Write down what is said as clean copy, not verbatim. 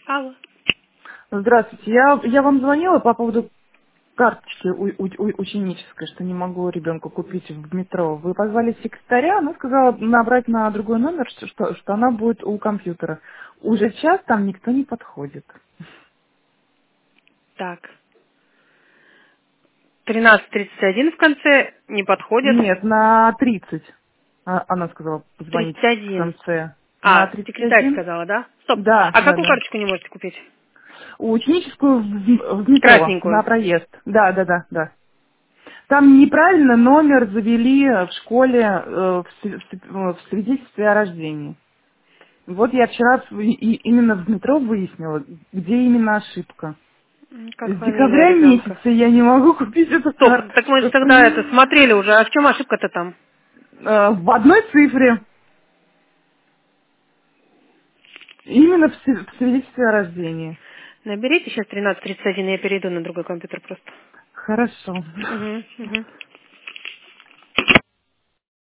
Алло. Здравствуйте. Я вам звонила по поводу карточки ученической, что не могу ребенку купить в метро. Вы позвали секретаря, она сказала набрать на другой номер, что она будет у компьютера. Уже час там никто не подходит. Так. 13:31 в конце не подходит. Нет, на 30. Она сказала позвонить в 31. конце. На А, секретарь 31? сказала, да? Стоп. Да, А да, какую да. карточку не можете купить? Ученическую в метро, на Красненькую. проезд. Да, да, да, да. Там неправильно номер завели в школе в свидетельстве о рождении. Вот я вчера именно в метро выяснила, где именно ошибка. Как С фамилия декабря ребенка? месяца я не могу купить эту Стоп, так мы же карточку. тогда это смотрели уже. А в чем ошибка-то там? В одной цифре. Именно в свидетельстве о рождении. Наберите сейчас 13:31, я перейду на другой компьютер просто. Хорошо. Угу, угу.